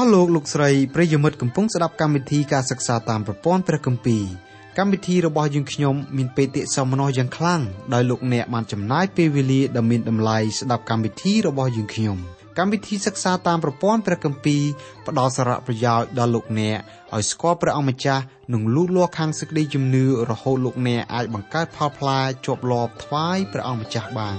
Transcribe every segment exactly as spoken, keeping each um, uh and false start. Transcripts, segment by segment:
លោកលោកស្រីប្រិយមិត្តកំពុងស្ដាប់កម្មវិធីការសិក្សាតាមប្រព័ន្ធព្រះគម្ពីរកម្មវិធីរបស់យើងខ្ញុំមានបេតិសោមនស្សយ៉ាងខ្លាំងដោយលោកអ្នកបានចំណាយពេលវេលាដ៏មានតម្លៃស្ដាប់កម្មវិធីរបស់យើងខ្ញុំកម្មវិធីសិក្សាតាមប្រព័ន្ធព្រះគម្ពីរផ្ដល់សារៈប្រយោជន៍ដល់លោកអ្នកឲ្យស្គាល់ព្រះអង្គម្ចាស់និងលូតលាស់ខាងសេចក្តីជំនឿរហូតលោកអ្នកអាចបង្កើតផលផ្លែជាប់លាប់ថ្វាយព្រះអង្គម្ចាស់បាន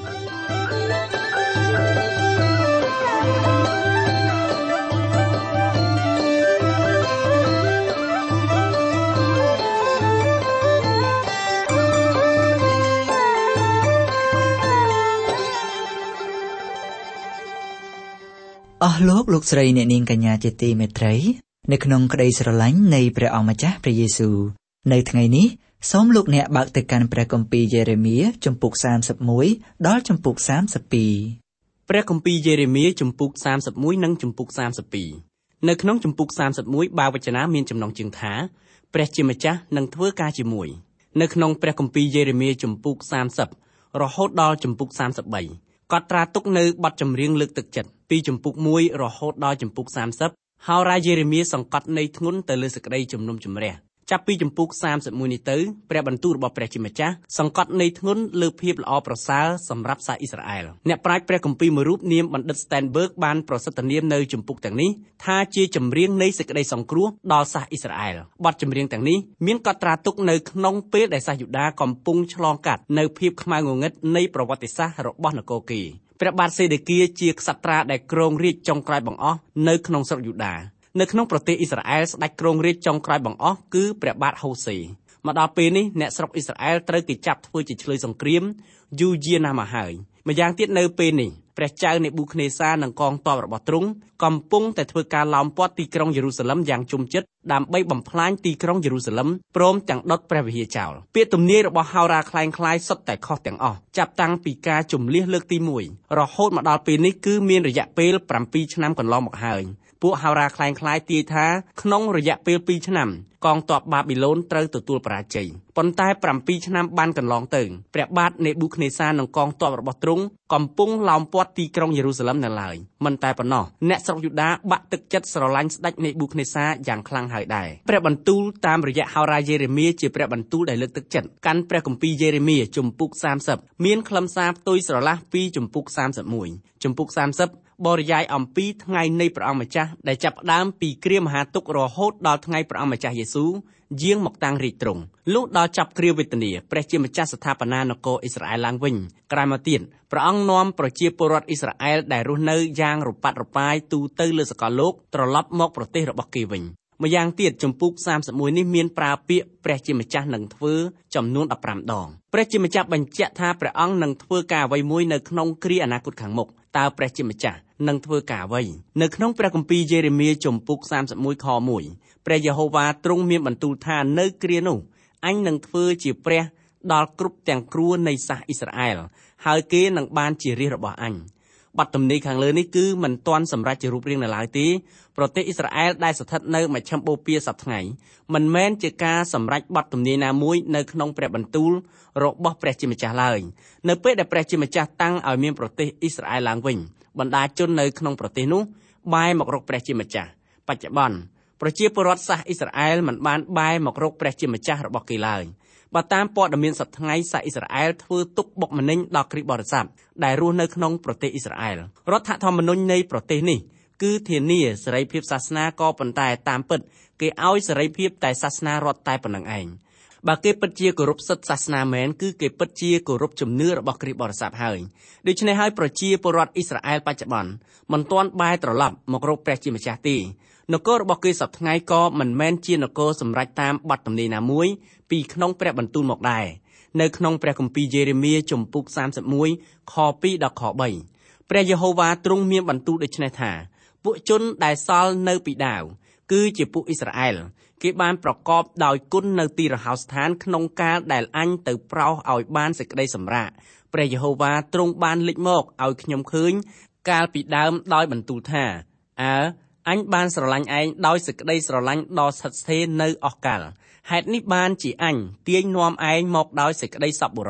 អស់លោកលោកស្រីអ្នកនាងកញ្ញាជាទីមេត្រីនៅក្នុងក្តីស្រឡាញ់នៃព្រះអង្គម្ចាស់ព្រះយេស៊ូវនៅថ្ងៃនេះសូមលោកអ្នកបើកទៅកាន់ព្រះគម្ពីរយេរេមៀជំពូកសាមសិបមួយដល់ជំពូកសាមសិបពីរព្រះគម្ពីរយេរេមៀជំពូកសាមសិបមួយនិងជំពូកសាមសិបពីរនៅក្នុងជំពូកសាមសិបមួយបាវចនាមានចំណងជើងថាព្រះជាម្ចាស់នឹងធ្វើការជាមួយនៅក្នុងព្រះគម្ពីរយេរេមៀជំពូកសាមសិបរហូតដល់ជំពូកសាមសិបបីកត់ត្រាទុកនៅបទចម្រៀងលើកទឹកចិត្តពីជំពូកមួយរហូតដល់ជំពូកសាមសិបហោរាយេរេមៀសង្កត់ន័យធ្ងន់ទៅលើសេចក្តីជំនុំជម្រះចាប់ពីជំពូកសាមសិបមួយនេះទៅព្រះបន្ទូលរបស់ព្រះជាម្ចាស់សង្កត់ន័យធ្ងន់លើភាពល្អប្រសើរសម្រាប់សាសអ៊ីស្រាអែលអ្នកប្រាជ្ញព្រះគម្ពីរមួយរូបនាមបណ្ឌិត Steinberg បានប្រសិទ្ធនាមនៅជំពូកទាំងនេះថាជាចម្រៀងនៃសេចក្តីសង្គ្រោះដល់សាសអ៊ីស្រាអែលបទចម្រៀងទាំងនេះមានកត់ត្រាទុកនៅក្នុងពេលដែលសាសយូដាកំពុងឆ្លងកាត់នៅភាពខ្មៅងងឹតនៃប្រវត្តិសាស្ត្ររបស់នគរគីព្រះបាទសេដេគៀជាក្សត្រាដែលគ្រងរាជចុងក្រោយបង្អស់នៅក្នុងស្រុកយូដានៅក្នុងប្រទេសអ៊ីស្រាអែលស្ដេចគ្រងរាជចុងក្រោយបង្អស់គឺព្រះបាទហូសេមកដល់ពេលនេះអ្នកស្រុកអ៊ីស្រាអែលត្រូវគេចាប់ធ្វើជាឆ្លើយសង្គ្រាមយូរយារណាស់មកហើយម្យ៉ាងទៀតនៅពេលនេះព្រះចៅនេប៊ូខនេសានិងកងទ័ពរបស់ទ្រង់កំពុងតែធ្វើការឡោមព័ទ្ធទីក្រុងយេរូសាឡឹមយ៉ាងជុំជិតដើម្បីបំផ្លាញទីក្រុងយេរូសាឡឹមព្រមទាំងដុតព្រះវិហារចោលពាក្យទំនាយរបស់ហោរាคล้ายคล้ายសុទ្ធតែខុសទាំងអស់ចាប់តាំងពីការជំលះលើកទីមួយរហូតមកដល់ពេលនេះគឺមានរយៈពេល7ឆ្នាំកន្លងមកហើយពួកហោរាคล้ายคล้ายទាយថាក្នុងរយៈពេល2ឆ្នាំកងទ័ពបាប៊ីឡូនត្រូវទទួលបរាជ័យប៉ុន្តែ7ឆ្នាំបានកន្លងទៅព្រះបាទនេប៊ូខនេសានិងកងទ័ពរបស់ទ្រង់កំពុងឡោមព័ទ្ធទីក្រុងយេរូសាឡឹមនៅឡើយមិនតែប៉ុណ្ណោះអ្នកស្រុកយូដាបាក់ទឹកចិត្តស្រឡាញ់ស្ដេចនេប៊ូខនេសាយ៉ាងខ្លាំងហើយដែរព្រះបន្ទូលតាមរយៈហោរាយេរេមៀជាព្រះបន្ទូលដែលលើកទឹកចិត្តកាន់ព្រះគម្ពីរយេរេមៀជំពូកសាមសិបមានខ្លឹមសារផ្ទុយស្រឡះពីជំពូកសាមសិបមួយជំពូកសាមសិបបរិយាយអំពីថ្ងៃនៃព្រះអង្គម្ចាស់ដែលចាប់ផ្ដើមពីគ្រាមហាទុក្ខរហូតដល់ថ្ងៃព្រះអង្គម្ចាស់យេស៊ូវយាងមកតាំងរាជទ្រង់លុះដល់ចាប់គ្រាវេទនាព្រះជាម្ចាស់ស្ថាបនានគរអ៊ីស្រាអែលឡើងវិញក្រោយមកទៀតព្រះអង្គនាំប្រជាពលរដ្ឋអ៊ីស្រាអែលដែលរស់នៅយ៉ាងរប៉ាត់រប៉ាយទូទៅលើសកលលោកត្រឡប់មកប្រទេសរបស់គេវិញម្យ៉ាងទៀតជំពូកសាមសិបមួយនេះមានប្រើពាក្យព្រះជាម្ចាស់នឹងធ្វើចំនួនដប់ប្រាំដងព្រះជាម្ចាស់បញ្ជាក់ថាព្រះអង្គនឹងធ្វើការអ្វីមួយនៅក្នុងគ្រាអនាគតខាងមុខតើព្រះជាម្ចាស់នឹងធ្វើការអ្វីនៅក្នុងព្រះគម្ពីរយេរេមៀជំពូកសាមសិបមួយខមួយព្រះយេហូវ៉ាទ្រង់មានបន្ទូលថានៅគ្រានោះអញនឹងធ្វើជាព្រះដល់គ្រប់ទាំងគ្រួនៃសាសអ៊ីស្រាអែលហើយគេនឹងបានជារាជរបស់អញបទទំនាយខាងលើនេះគឺមិនទាន់សម្រេចជារូបរាងនៅឡើយទេប្រទេសអ៊ីស្រាអែលដែលស្ថិតនៅមជ្ឈិមបូព៌ាសព្វថ្ងៃមិនមែនជាការសម្រេចបទទំនាយណាមួយនៅក្នុងព្រះបន្ទូលរបស់ព្រះជាម្ចាស់ឡើយនៅពេលដែលព្រះជាម្ចាស់តាំងឲ្យមានប្រទេសអ៊ីស្រាអែលឡើងវិញបណ្ដាជននៅក្នុងប្រទេសនោះបែរមករកព្រះជាម្ចាស់បច្ចុប្បន្នប្រជាពលរដ្ឋសាសអ៊ីស្រាអែលមិនបានបែរមករកព្រះជាម្ចាស់របស់គេឡើយបើតាមព័ត៌មានសប្តាហ៍ថ្ងៃសាសអ៊ីស្រាអែលធ្វើទុកបុកម្នេញដល់គ្រីស្ទបរិស័ទដែលរស់នៅក្នុងប្រទេសអ៊ីស្រាអែលរដ្ឋធម្មនុញ្ញនៃប្រទេសនេះគឺធានាសេរីភាពសាសនាក៏ប៉ុន្តែតាមពិតគេឲ្យសេរីភាពតែសាសនារដ្ឋតែប៉ុណ្្នឹងឯងបើគេពិតជាគោរពសិទ្ធិសាសនាមែនគឺគេពិតជាគោរពជំនឿរបស់គ្រីស្ទបរិស័ទហើយដូច្នេះហើយប្រជាពលរដ្ឋអ៊ីស្រាអែលបច្ចុប្បន្នមិនទាន់បែរត្រឡប់មករកព្រះជាម្ចាស់ទេនគររបស់គេសប្តាហ៍ថ្ងៃក៏មិនមែនជានគរសម្រេចតាមបទទំនាយណាមួយពីក្នុងព្រះបន្ទូលមកដែរនៅក្នុងព្រះគម្ពីរយេរេមៀជំពូកសាមសិបមួយខពីរដល់ខបីព្រះយេហូវ៉ាទ្រង់មានបន្ទូលដូចនេះថាពួកជនដែលសល់នៅពីដាវគឺជាពួកអ៊ីស្រាអែលគេបានប្រកបដោយគុណនៅទីរហោស្ថានក្នុងកាលដែលអញទៅប្រោសឲ្យបានសេចក្តីសម្រាកព្រះយេហូវ៉ាទ្រង់បានលេចមកឲ្យខ្ញុំឃើញកាលពីដើមដោយបន្ទូលថាអើអញបានស្រឡាញ់ឯងដោយសេចក្តីស្រឡាញ់ដ៏ស្ថិតស្ថេរនៅអស់កលហេតុនេះបានជាអញទាញនាំឯងមកដោយសេចក្តីសប្បុរស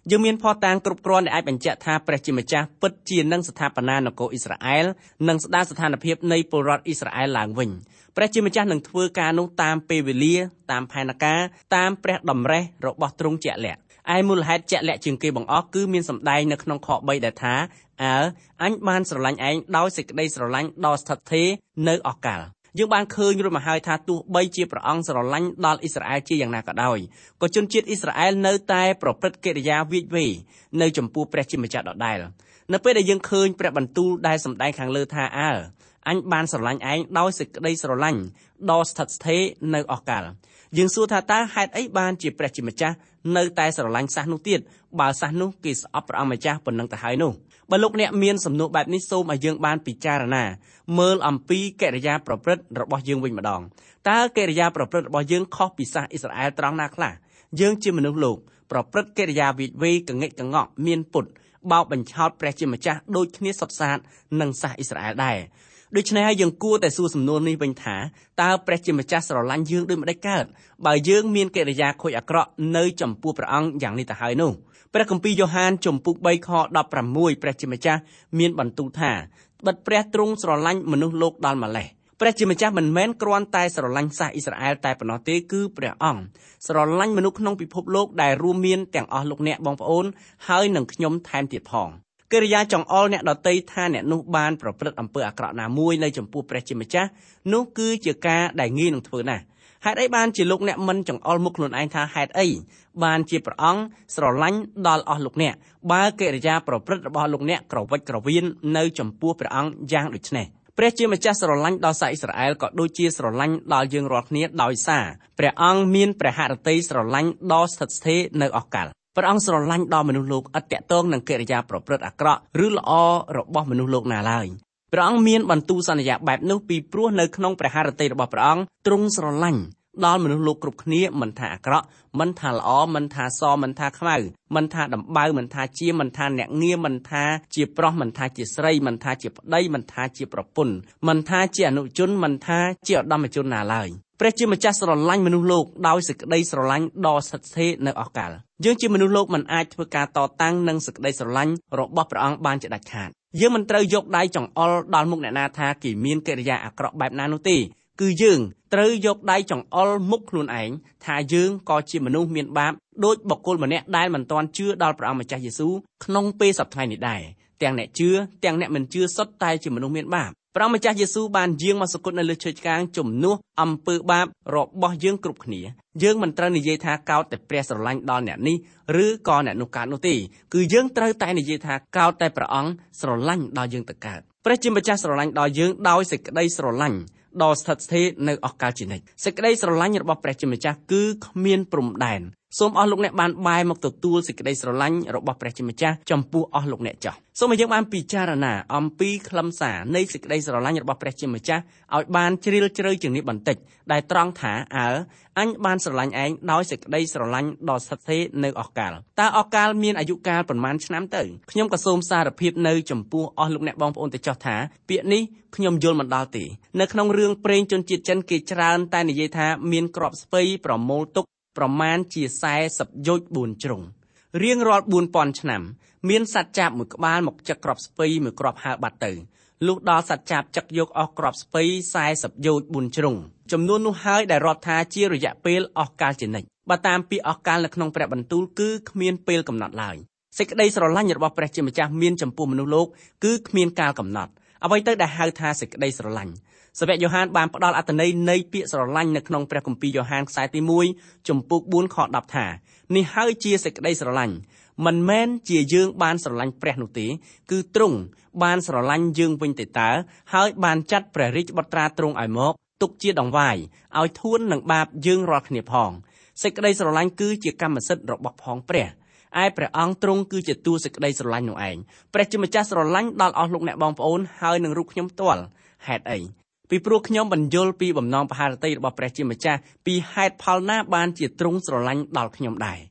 យើងមានភស្តុតាងគ្រប់គ្រាន់ដែលអាចបញ្ជាក់ថាព្រះជាម្ចាស់ពិតជានឹងស្ថាបនានគរអ៊ីស្រាអែលនិងស្ដារស្ថានភាពនៃពលរដ្ឋអ៊ីស្រាអែលឡើងវិញព្រះជាម្ចាស់នឹងធ្វើការនោះតាមពេលវេលាតាមផែនការតាមព្រះតម្រិះរបស់ទ្រង់ជាក់លាក់ឯមូលហេតុជាក់លាក់ជាងគេបង្អស់គឺមានសម្ដែងនៅក្នុងខបីដែលថាអើអញបានស្រឡាញ់ឯងដោយសេចក្តីស្រឡាញ់ដ៏ស្ថិតថេរនៅអកលយើងបានឃើញរួចមកហើយថាទោះបីជាព្រះអង្គស្រឡាញ់ដល់អ៊ីស្រាអែលជាយ៉ាងណាក៏ដោយក៏ជនជាតិអ៊ីស្រាអែលនៅតែប្រព្រឹត្តកិរិយាវាយវេនៅចំពោះព្រះជាម្ចាស់ដដែលនៅពេលដែលយើងឃើញព្រះបន្ទូលដែលសម្ដែងខាងលើថាអើអញបានស្រឡាញ់ឯងដោយសេចក្តីស្រឡាញ់ដ៏ស្ថិតស្ថេរនៅអកលយើងសួរថាតើហេតុអីបានជាព្រះជាម្ចាស់នៅតែស្រឡាញ់សះនោះទៀតបើសះនោះគេស្អប់ព្រះអង្គម្ចាស់ប៉ុណ្ណឹងទៅហើយនោះបើលោកអ្នកមានសំណួរបែបនេះសូមឲ្យយើងបានពិចារណាមើលអំពីកិរិយាប្រព្រឹត្តរបស់យើងវិញម្ដងតើកិរិយាប្រព្រឹត្តរបស់យើងខុសពីសះអ៊ីស្រាអែលត្រង់ណាខ្លះយើងជាមនុស្សលោកប្រព្រឹត្តកិរិយាវិវេកងិតកងក់មានពុតបោកបញ្ឆោតព្រះជាម្ចាស់ដូចគ្នាសុទ្ធសាធនឹងសះអ៊ីស្រាអែលដែរដូច្នេះហើយយើងគួរតែសួរសំណួរនេះវិញថាតើព្រះជាម្ចាស់ស្រឡាញ់យើងដូចម្តេចកើតបើយើងមានកិរិយាខូចអាក្រក់នៅចំពោះព្រះអង្គយ៉ាងនេះទៅហើយនោះព្រះគម្ពីរយ៉ូហានជំពូកបីខដប់ប្រាំមួយព្រះជាម្ចាស់មានបន្ទូលថាបិទព្រះទ្រង់ស្រឡាញ់មនុស្សលោកដល់ម្លេះព្រះជាម្ចាស់មិនមែនគ្រាន់តែស្រឡាញ់សះអ៊ីស្រាអែលតែប៉ុណ្ណោះទេគឺព្រះអង្គស្រឡាញ់មនុស្សក្នុងពិភពលោកដែលរួមមានទាំងអស់លោកអ្នកបងប្អូនហើយនឹងខ្ញុំថែមទៀតផងកិរិយាចង្អុលអ្នកដតីថាអ្នកនោះបានប្រព្រឹត្តអំពើអាក្រក់ណាមួយនៅចំពោះព្រះជាម្ចាស់នោះគឺជាការដែលងាយនឹងធ្វើណាស់ហេតុអីបានជាលោកអ្នកមិនចង្អុលមុខខ្លួនឯងថាហេតុអីបានជាព្រះអង្គស្រឡាញ់ដល់អស់លោកអ្នកបើកិរិយាប្រព្រឹត្តរបស់លោកអ្នកក្រវិចក្រវៀននៅចំពោះព្រះអង្គយ៉ាងដូចនេះព្រះជាម្ចាស់ស្រឡាញ់ដល់សាសអ៊ីស្រាអែលក៏ដូចជាស្រឡាញ់ដល់យើងរាល់គ្នាដោយសារព្រះអង្គមានព្រះហឫទ័យស្រឡាញ់ដ៏ស្ថិតស្ថេរនៅអកលព្រះអង្គស្រឡាញ់ដល់មនុស្សលោកឥតតាក់ទងនឹងកិរិយាប្រព្រឹត្តអាក្រក់ឬល្អរបស់មនុស្សលោកណាឡើយព្រះអង្គមានបន្ទូលសន្យាបែបនោះពីព្រោះនៅក្នុងព្រះហឫទ័យរបស់ព្រះអង្គទ្រង់ស្រឡាញ់ដល់មនុស្សលោកគ្រប់គ្នាមិនថាអាក្រក់មិនថាល្អមិនថាសមិនថាខ្មៅមិនថាដំបៅមិនថាជាមិនថាអ្នកងារមិនថាជាប្រុសមិនថាជាស្រីមិនថាជាប្តីមិនថាជាប្រពន្ធមិនថាជាអនុជនមិនថាជាឧត្តមជនណាឡើយព្រះជាម្ចាស់ស្រឡាញ់មនុស្សលោកដោយសេចក្តីស្រឡាញ់ដ៏ស្ថិតស្ថេរនៅអកលយើងជាមនុស្សលោកមិនអាចធ្វើការតតាំងនឹងសេចក្តីស្រឡាញ់របស់ព្រះអង្គបានជាដាច់ខាតយើងមិនត្រូវយកដៃចង្អុលដល់មុខអ្នកណាថាគេមានកិរិយាអាក្រក់បែបណានោះទេគឺយើងត្រូវយកដៃចង្អុលមុខខ្លួនឯងថាយើងក៏ជាមនុស្សមានបាបដូចបុគ្គលម្នាក់ដែលមិនទាន់ជឿដល់ព្រះអង្គម្ចាស់យេស៊ូវក្នុងពេលសប្តាហ៍នេះដែរទាំងអ្នកជឿទាំងអ្នកមិនជឿសុទ្ធតែជាមនុស្សមានបាបព្រះម្ចាស់យេស៊ូវបានយាងមកសគត់នៅលើឈើឆ្កាងជំនួសអំពើបាបរបស់យើងគ្រប់គ្នាយើងមិនត្រូវនិយាយថាកោតតែព្រះស្រឡាញ់ដល់អ្នកនេះឬក៏អ្នកនោះកើតនោះទេគឺយើងត្រូវតែនិយាយថាកោតតែព្រះអង្គស្រឡាញ់ដល់យើងទៅកើតព្រះជាម្ចាស់ស្រឡាញ់ដល់យើងដោយសេចក្តីស្រឡាញ់ដ៏ស្ថិតស្ថេរនៅអកលជានិច្ចសេចក្តីស្រឡាញ់របស់ព្រះជាម្ចាស់គឺគ្មានព្រំដែនសូមអស់លោកអ្នកបានបែរមកទទួលសេចក្តីស្រឡាញ់របស់ព្រះជាម្ចាស់ចំពោះអស់លោកអ្នកចោះសូមឲ្យយើងបានពិចារណាអំពីខ្លឹមសារនៃសេចក្តីស្រឡាញ់របស់ព្រះជាម្ចាស់ឲ្យបានជ្រាលជ្រៅជាងនេះបន្តិចដែលត្រង់ថាអើអញបានស្រឡាញ់ឯងដោយសេចក្តីស្រឡាញ់ដ៏ស្ថិតស្ថេរនៅអកលតើអកលមានអាយុកាលប៉ុន្មានឆ្នាំទៅខ្ញុំក៏សូមសារភាពនៅចំពោះអស់លោកអ្នកបងប្អូនទៅចោះថាពាក្យនេះខ្ញុំយល់មិនដល់ទេនៅក្នុងរឿងព្រេងជនជាតិចិនគេច្រើនតែនិយាយថាមានគ្រាប់ស្ពៃប្រមូលទុកប្រមាណជាសែសិបយោជបួនជ្រុងរៀងរាល់បួនពាន់ឆ្នាំមានសត្វចាបមួយក្បាលមកចឹកគ្រាប់ស្ពៃមួយគ្រាប់ហើរបាត់ទៅលុះដល់សត្វចាបចឹកយកអស់គ្រាប់ស្ពៃសែសិបយោជបួនជ្រុងចំនួននោះហើយដែលរាប់ថាជារយៈពេលអស់កាលជានិច្ចបើតាមពាក្យអស់កាលនៅក្នុងព្រះបន្ទូលគឺគ្មានពេលកំណត់ឡើយសេចក្តីស្រឡាញ់របស់ព្រះជាម្ចាស់មានចំពោះមនុស្សលោកគឺគ្មានកាលកំណត់អ្វីទៅដែលហៅថាសេចក្តីស្រឡាញ់សាវកយ៉ូហានបានផ្ដល់អត្ថន័យនៃពាក្យស្រឡាញ់នៅក្នុងព្រះគម្ពីរយ៉ូហានខ្សែទីមួយជំពូកបួនខដប់ថានេះហើយជាសេចក្តីស្រឡាញ់មិនមែនជាយើងបានស្រឡាញ់ព្រះនោះទេគឺទ្រង់បានស្រឡាញ់យើងវិញទៅតើហើយបានចាត់ព្រះរាជបុត្រាទ្រង់ឲ្យមកទុកជាដង្វាយឲ្យធួននឹងបាបយើងរាល់គ្នាផងសេចក្តីស្រឡាញ់គឺជាកម្មសិទ្ធិរបស់ផងព្រះឯព្រះអង្គទ្រង់គឺជាតួសេចក្តីស្រឡាញ់នោះឯងព្រះជាម្ចាស់ស្រឡាញ់ដល់អស់លោកអ្នកបងប្អូនហើយនឹងរូបខ្ញុំផ្ទាល់ហេតុអីពីព្រោះខ្ញុំបញ្យល់ពីបំណងបហារតីរបស់ព្រះជាម្ចាស់ពីហេតុផលណាបានជាទ្រង់ស្រឡាញ់ដល់ខ្ញុំដែរ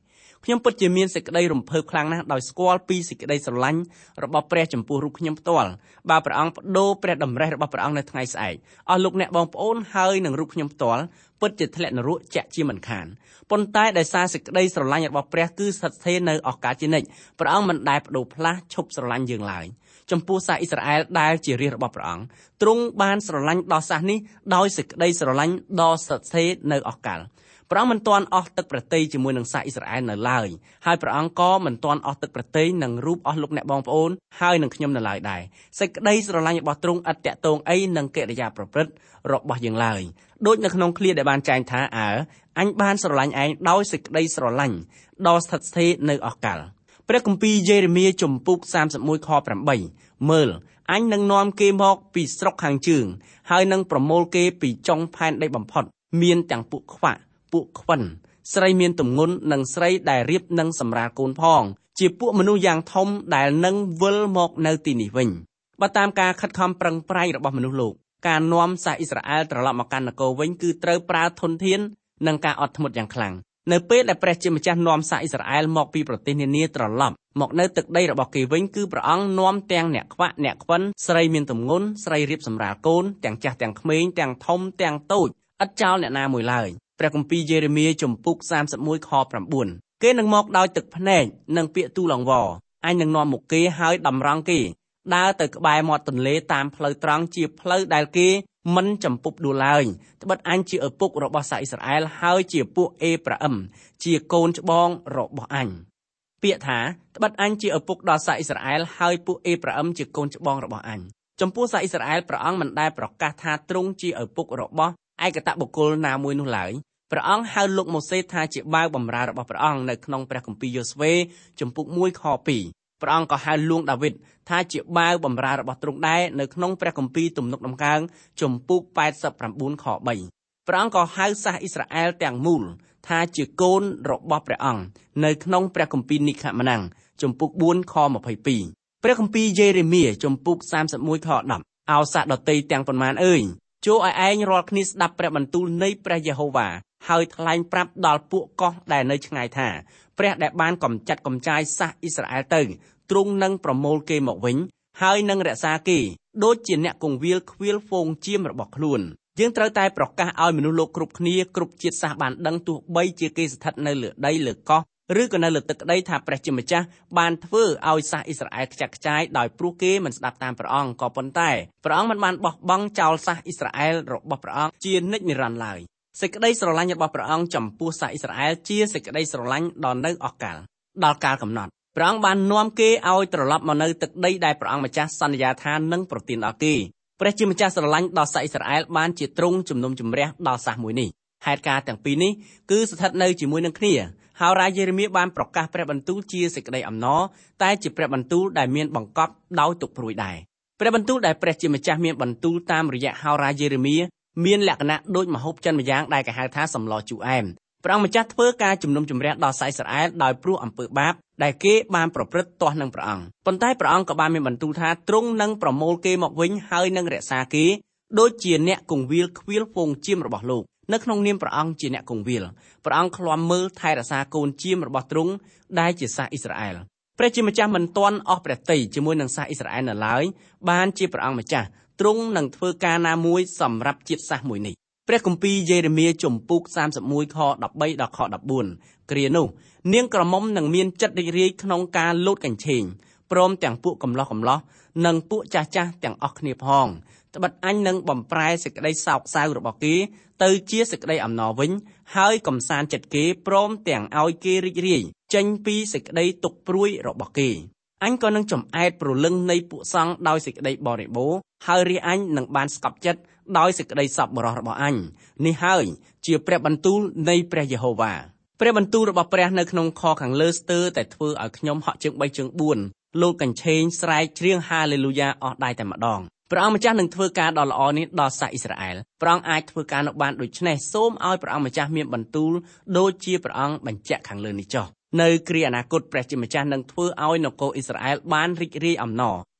ខ្ញុំពិតជាមានសេចក្តីរំភើបខ្លាំងណាស់ដោយស្គាល់ពីសេចក្តីស្រឡាញ់របស់ព្រះចំពោះរូបខ្ញុំផ្ទាល់បើព្រះអង្គបដូរព្រះតម្រិះរបស់ព្រះអង្គនៅថ្ងៃស្អែកអស់លោកអ្នកបងប្អូនហើយនឹងរូបខ្ញុំផ្ទាល់ពិតជាធ្លាក់នរកជាក់ជាមិនខានប៉ុន្តែដោយសារសេចក្តីស្រឡាញ់របស់ព្រះគឺស្ថិតស្ថេរនៅឱកាសជានិច្ចព្រះអង្គមិនដែលបដូរផ្លាស់ឈប់ស្រឡាញ់យើងឡើយចំពោះសាសអ៊ីស្រាអែលដែលជារាជរបស់ព្រះអង្គទ្រង់បានស្រឡាញ់ដល់សាសនេះដោយសេចក្តីស្រឡាញ់ដ៏ស្ថិតស្ថេរនៅអស់កលព្រះអង្គមិនទាន់អស់ទឹកប្រទ័យជាមួយនឹងសាសអ៊ីស្រាអែលនៅឡើយហើយព្រះអង្គក៏មិនទាន់អស់ទឹកប្រទ័យនឹងរូបអស់លោកអ្នកបងប្អូនហើយនឹងខ្ញុំនៅឡើយដែរសេចក្តីស្រឡាញ់របស់ទ្រង់ឥតតាក់ទងអីនឹងកិរិយាប្រព្រឹត្តរបស់យើងឡើយដូចនៅក្នុងឃ្លាដែលបានចែងថាអើអញបានស្រឡាញ់ឯងដោយសេចក្តីស្រឡាញ់ដ៏ស្ថិតស្ថេរនៅអស់កលព្រះគម្ពីរយេរេមៀជំពូកសាមសិបមួយខប្រាំបីមើលអញនឹងនាំគេមកពីស្រុកខាងជើងហើយនឹងប្រមូលគេពីចុងផែនដីបំផុតមានទាំងពួកខ្វាក់ពួកខ្វិនស្រីមានទម្ងន់និងស្រីដែលរៀបនឹងសម្រាលកូនផងជាពួកមនុស្សយ៉ាងធំដែលនឹងវិលមកនៅទីនេះវិញបើតាមការខិតខំប្រឹងប្រែងរបស់មនុស្សលោកការនាំសាសអ៊ីស្រាអែលត្រឡប់មកកាន់នគរវិញគឺត្រូវប្រើធនធាននិងការអត់ធ្មត់យ៉ាងខ្លាំងនៅពេលដែលព្រះជាម្ចាស់នាំសាសអ៊ីស្រាអែលមកពីប្រទេសនានាត្រឡប់មកនៅទឹកដីរបស់គេវិញគឺព្រះអង្គនាំទាំងអ្នកខ្វាក់អ្នកខ្វិនស្រីមានទម្ងន់ស្រីរៀបសម្រាលកូនទាំងចាស់ទាំងក្មេងទាំងធំទាំងតូចឥតចោលអ្នកណាមួយឡើយព្រះគម្ពីរយេរេមៀជំពូកសាមសិបមួយខប្រាំបួនគេនឹងមកដោយទឹកភ្នែកនិងពាក្យទូលអង្វរអញនឹងនាំមុខគេហើយតម្រង់គេដើរទៅក្បែរមាត់ទន្លេតាមផ្លូវត្រង់ជាផ្លូវដែលគេមិនចំពុបដួលឡើយត្បិតអញជាឪពុករបស់សាសអ៊ីស្រាអែលហើយជាពួកអេប្រាអឹមជាកូនច្បងរបស់អញពាក្យថាត្បិតអញជាឪពុកដល់សាសអ៊ីស្រាអែលហើយពួកអេប្រាអឹមជាកូនច្បងរបស់អញចំពោះសាសអ៊ីស្រាអែលព្រះអង្គមិនដែលប្រកាសថាទ្រង់ជាឪពុករបស់ឯកតបុគ្គលណាមួយនោះឡើយព្រះអង្គហៅលោកម៉ូសេថាជាបាវបម្រើរបស់ព្រះអង្គនៅក្នុងព្រះគម្ពីរយ៉ូស្វេជំពូកមួយខពីរព្រះអង្គក៏ហៅលួងដាវីតថាជាបាវបម្រើរបស់ទ្រង់ដែរនៅក្នុងព្រះគម្ពីរទំនុកដំកើងជំពូកแปดสิบเก้าខបីព្រះអង្គក៏ហៅសាសអ៊ីស្រាអែលទាំងមូលថាជាកូនរបស់ព្រះអង្គនៅក្នុងព្រះគម្ពីរនីខម៉ានាំងជំពូកបួនខម្ភៃពីរព្រះគម្ពីរយេរេមៀជំពូកសាមសិបមួយខដប់អោសាសដតីទាំងប៉ុន្មានអើយចូលឲ្យឯងរាល់គ្នាស្ដាប់ព្រះបន្ទូលនៃព្រះយេហូវ៉ាហើយថ្លែងប្រាប់ដល់ពួកកោះដែលនៅឆ្ងាយថាព្រះដែលបានកំចាត់កំចាយសាសអ៊ីស្រាអែលទៅទ្រង់នឹងប្រមូលគេមកវិញហើយនឹងរក្សាគេដូចជាអ្នកគង្វាលខ្វៀលហ្វូងជៀមរបស់ខ្លួនយើងត្រូវតែប្រកាសឲ្យមនុស្សលោកគ្រប់គ្នាគ្រប់ជាតិសាសន៍បានដឹងទោះបីជាគេស្ថិតនៅលើដីលើកោះឬក៏នៅលើទឹកដីថាព្រះជាម្ចាស់បានធ្វើឲ្យសាសអ៊ីស្រាអែលខ្ចាត់ខ្ចាយដោយព្រោះគេមិនស្ដាប់តាមព្រះអង្គក៏ប៉ុន្តែព្រះអង្គមិនបានបោះបង់ចោលសាសអ៊ីស្រាអែលរបស់ព្រះអង្គជានិច្ចនិរន្តរ៍ឡើយសេចក្តីស្រឡាញ់របស់ព្រះអង្គចំពោះសាសអ៊ីស្រាអែលជាសេចក្តីស្រឡាញ់ដល់នៅអស់កលដល់កាលកំណត់ព្រះអង្គបាននាំគេឲ្យត្រឡប់មកនៅទឹកដីដែលព្រះអង្គម្ចាស់សន្យាថានឹងប្រទានដល់គេព្រះជាម្ចាស់ស្រឡាញ់ដល់សាសអ៊ីស្រាអែលបានជាទ្រង់ជំនុំជម្រះដល់សាសមួយនេះហេតុការណ៍ទាំងពីរនេះគឺស្ថិតនៅជាមួយនឹងគ្នាហើយរាយេរេមៀបានប្រកាសព្រះបន្ទូលជាសេចក្តីអំណរតែជាព្រះបន្ទូលដែលមានបង្កប់ដោយទុកព្រួយដែរព្រះបន្ទូលដែលព្រះជាម្ចាស់មានបន្ទូលតាមរយៈហោរាយេរេមៀមានលក្ខណៈដូចម្ហូបចិនម្យ៉ាងដែលគេហៅថាសម្លជូរអែមព្រះអង្គម្ចាស់ធ្វើការជំនុំជម្រះដល់សាសអ៊ីស្រាអែលដោយព្រោះអំពើបាបដែលគេបានប្រព្រឹត្តទាស់នឹងព្រះអង្គប៉ុន្តែព្រះអង្គក៏បានមានបន្ទូលថាទ្រង់នឹងប្រមូលគេមកវិញហើយនឹងរក្សាគេដូចជាអ្នកគង្វាលខ្វៀលហ្វូងជៀមរបស់លោកនៅក្នុងនាមព្រះអង្គជាអ្នកគង្វាលព្រះអង្គឃ្លាំមើលថែរក្សាកូនជៀមរបស់ទ្រង់ដែលជាសាសអ៊ីស្រាអែលព្រះជាម្ចាស់មិនទាន់អស់ព្រះទ័យជាមួយនឹងសាសអ៊ីស្រាអែលនៅឡើយបានជាព្រះអង្គម្ចាស់ទ្រង់នឹងធ្វើការណាមួយសម្រាប់ជាតិសាសន៍មួយនេះព្រះគម្ពីរយេរេមៀជំពូកសាមសិបមួយខដប់បីដល់ខដប់បួនគ្រានោះនាងក្រមុំនឹងមានចិត្តរីករាយក្នុងការលោតកញ្ឆេងព្រមទាំងពួកកំឡោះកំឡោះនិងពួកចាស់ចាស់ទាំងអស់គ្នាផងត្បិតអញនឹងបំប្រែសេចក្តីសោកសៅរបស់គេទៅជាសេចក្តីអំណរវិញហើយកំសាន្តចិត្តគេព្រមទាំងឲ្យគេរីករាយចេញពីសេចក្តីទុក្ខព្រួយរបស់គេអញក៏នឹងចំអែតព្រលឹងនៃពួកសង្ឃដោយសេចក្តីបរិបូរណ៍ហើយរាជអញនឹងបានស្កប់ចិត្តដោយសេចក្តីសប្បុរសរបស់អញនេះហើយជាព្រះបន្ទូលនៃព្រះយេហូវ៉ាព្រះបន្ទូលរបស់ព្រះនៅក្នុងខខាងលើស្ទើរតែធ្វើឲ្យខ្ញុំហក់ជើងបីជើងបួនលោតកញ្ឆេងស្រែកច្រៀងហាឡេលូយ៉ាអស់ដៃតែម្ដងព្រះអង្គម្ចាស់នឹងធ្វើការដ៏ល្អនេះដល់សាសអ៊ីស្រាអែលព្រះអង្គអាចធ្វើការនោះបានដូច្នេះសូមឲ្យព្រះអង្គម្ចាស់មានបន្ទូលដូចជាព្រះអង្គបញ្ជាក់ខាងលើនេះចុះនៅគ្រាអនាគតព្រះជាម្ចាស់នឹងធ្វើឲ្យនគរអ៊ីស្រាអែលបានរីករាយអំណរ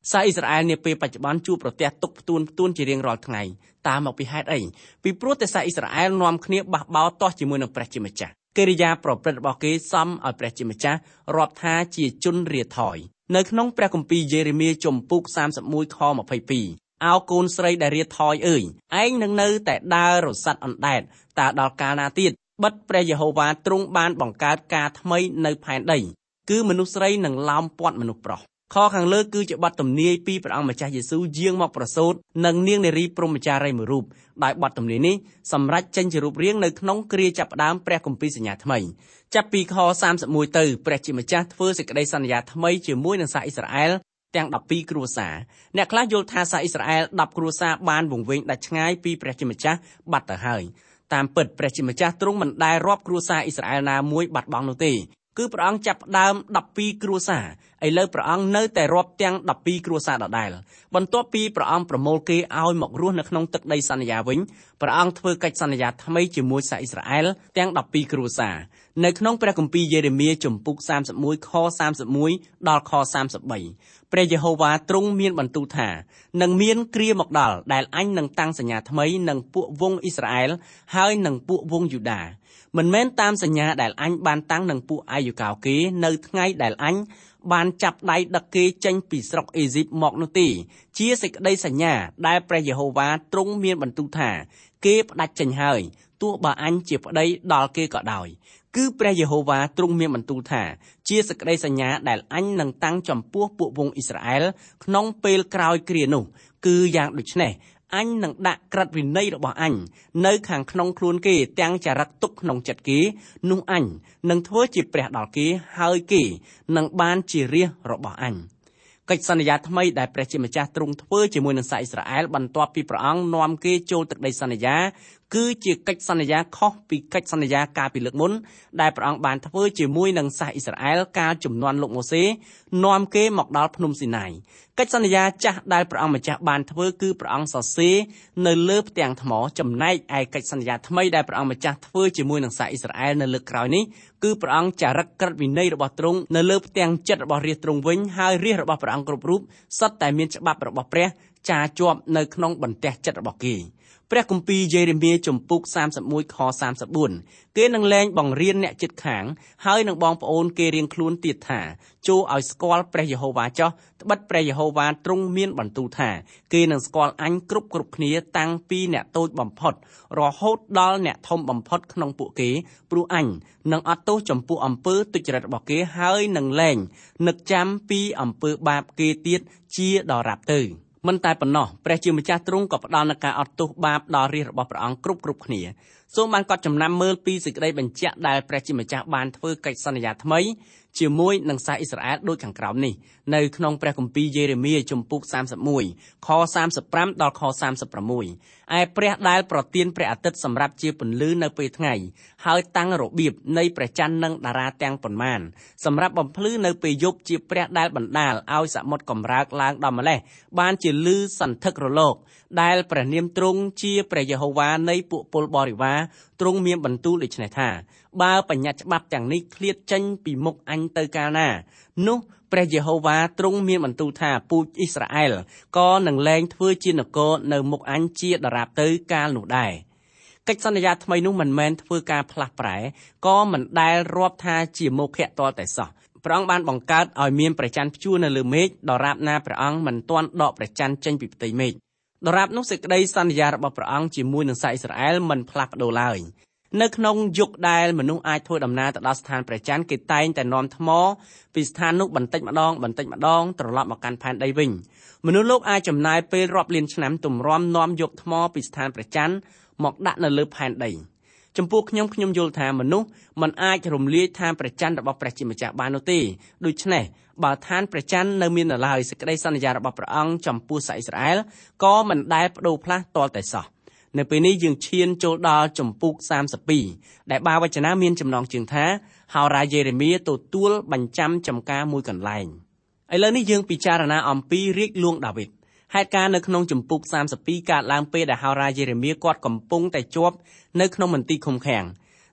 សាសអ៊ីស្រាអែលនាពេលបច្ចុប្បន្នជួបប្រទះទុក្ខផ្ទួនផ្ទួនជារៀងរាល់ថ្ងៃតាមមកពីហេតុអីពីព្រោះតែសាសអ៊ីស្រាអែលនាំគ្នាបះបោរទាស់ជាមួយនឹងព្រះជាម្ចាស់កិរិយាប្រព្រឹត្តរបស់គេសមឲ្យព្រះជាម្ចាស់រាប់ថាជាជនរាថយនៅក្នុងព្រះគម្ពីរយេរេមៀជំពូកសាមសិបមួយខម្ភៃពីរអោកូនស្រីដែលរាថយអើយឯងនឹងនៅតែដើររសាត់អណ្ដែតតើដល់កាលណាទៀតបិទព្រះយេហូវ៉ាទ្រង់បានបង្កើតការថ្មីនៅផែនដីគឺមនុស្សស្រីនឹងឡោមព័ទ្ធមនុស្សប្រុសខខាងលើគឺជាបទទំនាយពីព្រះអង្គម្ចាស់យេស៊ូវយាងមកប្រសូតនឹងនាងនារីព្រហ្មចារីយ៍មួយរូបដោយបទទំនាយនេះសម្រាប់ចេញជារូបរាងនៅក្នុងគ្រាចាប់ផ្ដើមព្រះគម្ពីរសញ្ញាថ្មីចាប់ពីខសាមសិបមួយទៅព្រះជាម្ចាស់ធ្វើសេចក្តីសន្យាថ្មីជាមួយនឹងសាសអ៊ីស្រាអែលទាំងដប់ពីរគ្រួសារអ្នកខ្លះយល់ថាសាសអ៊ីស្រាអែលដប់គ្រួសារបានវង្វេងដាច់ឆ្ងាយពីព្រះជាម្ចាស់បាត់ទៅហើយតាមពិតព្រះជាម្ចាស់ទ្រង់មិនដែលរាប់គ្រួសារអ៊ីស្រាអែលណាមួយបាត់បង់នោះទេគឺព្រះអង្គចាប់ផ្ដើមដប់ពីរគ្រួសារឥឡូវព្រះអង្គនៅតែរាប់ទាំងដប់ពីរគ្រួសារដដែលបន្ទាប់ពីព្រះអង្គប្រមូលគេឲ្យមករស់នៅក្នុងទឹកដីសន្យាវិញព្រះអង្គធ្វើកិច្ចសន្យាថ្មីជាមួយសាសអ៊ីស្រាអែលទាំងដប់ពីរគ្រួសារនៅក្នុងព្រះគម្ពីរយេរេមៀជំពូកសាមសិបមួយខសាមសិបមួយដល់ខសាមសិបបីព្រះយេហូវ៉ាទ្រង់មានបន្ទូលថានឹងមានគ្រាមកដល់ដែលអញនឹងតាំងសញ្ញាថ្មីនឹងពួកវង្សអ៊ីស្រាអែលហើយនឹងពួកវង្សយូដាមិនមែនតាមសញ្ញាដែលអញបានតាំងនឹងពួកអាយុកោគេនៅថ្ងៃដែលអញបានចាប់ដៃដឹកគេចេញពីស្រុកអេស៊ីបមកនោះទេជាសេចក្តីសញ្ញាដែលព្រះយេហូវ៉ាទ្រង់មានបន្ទូលថាគេផ្ដាច់ចេញហើយទោះបើអញជាប្តីដល់គេក៏ដោយគឺព្រះយេហូវ៉ាទ្រង់មានបន្ទូលថាជាសេចក្តីសញ្ញាដែលអញនឹងតាំងចំពោះពួកវង្សអ៊ីស្រាអែលក្នុងពេលក្រោយគ្រានោះគឺយ៉ាងដូចនេះអញនឹងដាក់ក្រឹតវិន័យរបស់អញនៅខាងក្នុងខ្លួនគេទាំងចរិតទុកក្នុងចិត្តគេនោះអញនឹងធ្វើជាព្រះដល់គេហើយគេនឹងបានជារាស្ត្ររបស់អញកិច្ចសន្យាថ្មីដែលព្រះជាម្ចាស់ទ្រង់ធ្វើជាមួយនឹងសាសអ៊ីស្រាអែលបន្ទាប់ពីព្រះអង្គនាំគេចូលទឹកដីសន្យាគឺជាកិច្ចសន្យាខុសពីកិច្ចសន្យាកាលពីលើកមុនដែលព្រះអង្គបានធ្វើជាមួយនឹងសាសអ៊ីស្រាអែលកាលជំនាន់លោកម៉ូសេនាំគេមកដល់ភ្នំស៊ីណាយកិច្ចសន្យាចាស់ដែលព្រះអង្គម្ចាស់បានធ្វើគឺព្រះអង្គសរសេរនៅលើផ្ទាំងថ្មចំណែកឯកិច្ចសន្យាថ្មីដែលព្រះអង្គម្ចាស់ធ្វើជាមួយនឹងសាសអ៊ីស្រាអែលនៅលើក្រោយនេះគឺព្រះអង្គចារឹកក្រឹតវិន័យរបស់ទ្រង់នៅលើផ្ទាំងចិត្តរបស់រាស្ត្រទ្រង់វិញហើយរាស្ត្ររបស់ព្រះអង្គគ្រប់រូបសុទ្ធតែមានច្បាប់របស់ព្រះចារជាប់នៅក្នុងបន្ទះចិត្តរបស់គេព្រះគម្ពីរយេរេមៀជំពូកសាមសិបមួយខសាមសិបបួនគេនឹងលែងបង្រៀនអ្នកជិតខាងហើយនឹងបងប្អូនគេរៀងខ្លួនទៀតថាចូលឲ្យស្គាល់ព្រះយេហូវ៉ាចោះត្បិតព្រះយេហូវ៉ាទ្រង់មានបន្ទូលថាគេនឹងស្គាល់អញគ្រប់គ្រប់គ្នាតាំងពីអ្នកតូចបំផុតរហូតដល់អ្នកធំបំផុតក្នុងពួកគេព្រោះអញនឹងអត់ទោសចំពោះអំពើទុច្ចរិតរបស់គេហើយនឹងលែងនឹកចាំពីអំពើបាបគេទៀតជាដរាបទៅមិនតែប៉ុណ្ណោះព្រះជាម្ចាស់ទ្រង់ក៏ផ្ដល់នូវការអត់ទោសបាបដល់រាស្ត្ររបស់ព្រះអង្គគ្រប់គ្រប់គ្នាសូមបានកត់ចំណាំមើលពីសេចក្តីបញ្ជាក់ដែលព្រះជាម្ចាស់បានធ្វើកិច្ចសន្យាថ្មីជាមួយនឹងសាសអ៊ីស្រាអែលដូចខាងក្រោមនេះនៅក្នុងព្រះគម្ពីរយេរេមៀជំពូកសាមសិបមួយខសាមសិបប្រាំដល់ខសាមសិបប្រាំមួយឯព្រះដែលប្រទានព្រះអាទិត្យសម្រាប់ជាពន្លឺនៅពេលថ្ងៃហើយតាំងរបៀបនៃព្រះច័ន្ទនិងតារាទាំងប៉ុន្មានសម្រាប់បំភ្លឺនៅពេលយប់ជាព្រះដែលបណ្ដាលឲ្យសមុទ្រកម្រើកឡើងដល់ម្លេះបានជាលឺសន្ធឹករលកដែលព្រះនាមទ្រង់ជាព្រះយេហូវ៉ានៃពួកពលបរិវារទ្រង់មានបន្ទូលដូច្នេះថាបើបញ្ញត្តិច្បាប់ទាំងនេះឃ្លាតចេញពីមុខអញទៅកាលណានោះព្រះយេហូវ៉ាទ្រង់មានបន្ទូលថាពូជអ៊ីស្រាអែលក៏នឹងលែងធ្វើជានគរនៅមុខអញជាដរាបទៅកាលនោះដែរកិច្ចសន្យាថ្មីនោះមិនមែនធ្វើការផ្លាស់ប្រែក៏មិនដែលរាប់ថាជាមោឃៈទាល់តែសោះព្រះអង្គបានបង្កើតឲ្យមានព្រះច័ន្ទព្យួរនៅលើមេឃដរាបណាព្រះអង្គមិនទាន់ដកព្រះច័ន្ទចេញពីផ្ទៃមេឃដរាបនោះសេចក្តីសន្យារបស់ព្រះអង្គជាមួយនឹងសាសអ៊ីស្រាអែលមិនផ្លាស់ប្ដូរឡើយនៅក្នុងយុគដែលមនុស្សអាចធ្វើដំណើរទៅដល់ស្ថានព្រះច័ន្ទគេតែងតែនាំថ្មពីស្ថាននោះបន្តិចម្ដងបន្តិចម្ដងត្រឡប់មកកាន់ផែនដីវិញមនុស្សលោកអាចចំណាយពេលរាប់លានឆ្នាំទម្រាំនាំយកថ្មពីស្ថានព្រះច័ន្ទមកដាក់នៅលើផែនដីចំពោះខ្ញុំខ្ញុំយល់ថាមនុស្សមិនអាចរំលាយឋានព្រះច័ន្ទរបស់ព្រះជាម្ចាស់បាននោះទេដូច្នេះបើឋានព្រះច័ន្ទនៅមាននៅឡើយសេចក្តីសន្យារបស់ព្រះអង្គចំពោះសាសអ៊ីស្រាអែលក៏មិនដែលប្ដូរផ្លាស់ទាល់តែសោះនៅពេលនេះយើងឈានចូលដល់ជំពូកសាមសិបពីរដែលបាវចនាមានចំណងជើងថាហោរាយេរេមៀទទួលបញ្ចាំចំការមួយកន្លែងឥឡូវនេះយើងពិចារណាអំពីរាជលួងដាវីតហេតុការណ៍នៅក្នុងជំពូកសាមសិបពីរកើតឡើងពេលដែលហោរាយេរេមៀគាត់កំពុងតែជាប់នៅក្នុងមន្ទីរឃុំឃាំង